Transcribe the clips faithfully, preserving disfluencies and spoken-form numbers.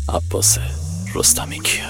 عباس رستمی کیا.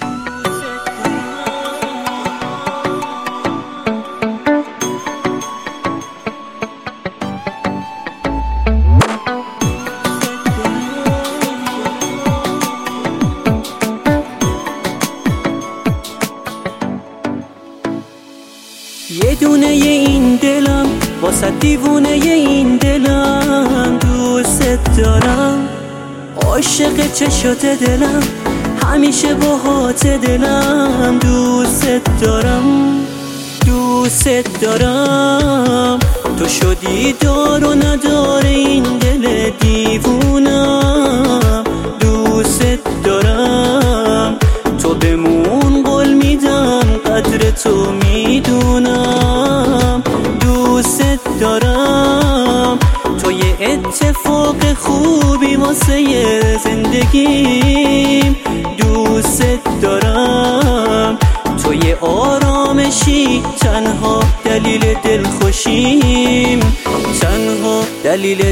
یه دونه این دلم واسه دیوونه این دلم، دوست دارم عاشق چشات دلم، همیشه باهات دلم، دوست دارم دوست دارم. تو شدی دار و نداره این دل دیوونم، دوست دارم. تو بمون قول میدم قدر تو میدونم، دوست دارم. تو یه اتفاق خوبی واسه زندگیم، دوست دارم. تو یه آرامشی، تنها دلیل دلخوشیم، تنها دلیل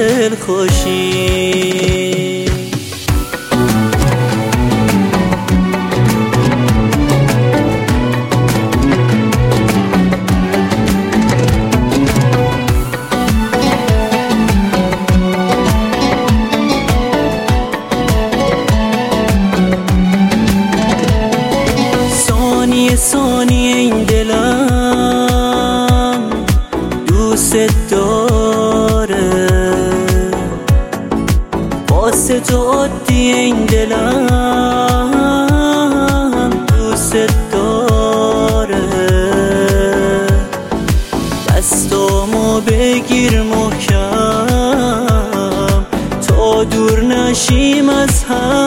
دلخوشیم. ثانیه این دلم دوست داره، واسه تو عادی این دلم دوست داره. دستامو بگیر محکم تا دور نشیم از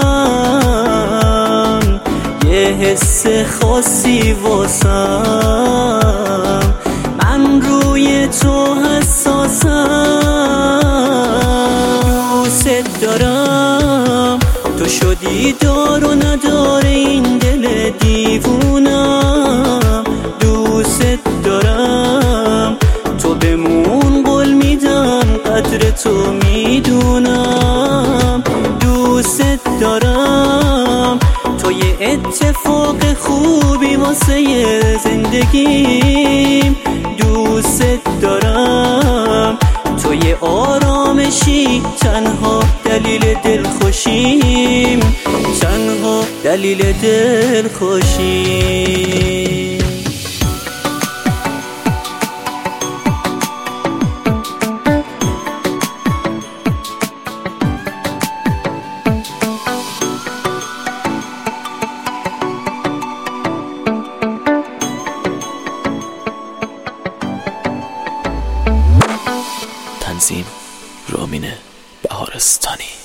هم، یه حس خاصی واسم، من روی تو حساسم، دوست دارم. تو شدی دار و نداره این دل دیوونم، دوست دارم. تو بمون قول میدم قدر تو میدونم، دوست دارم. تو یه اتفاق خوبی واسه زندگیم، دوست دارم. تو یه آرامشی، تنها دلیل دلخوشیم، تنها دلیل دلخوشیم. تنظیم رامین بهارستانی.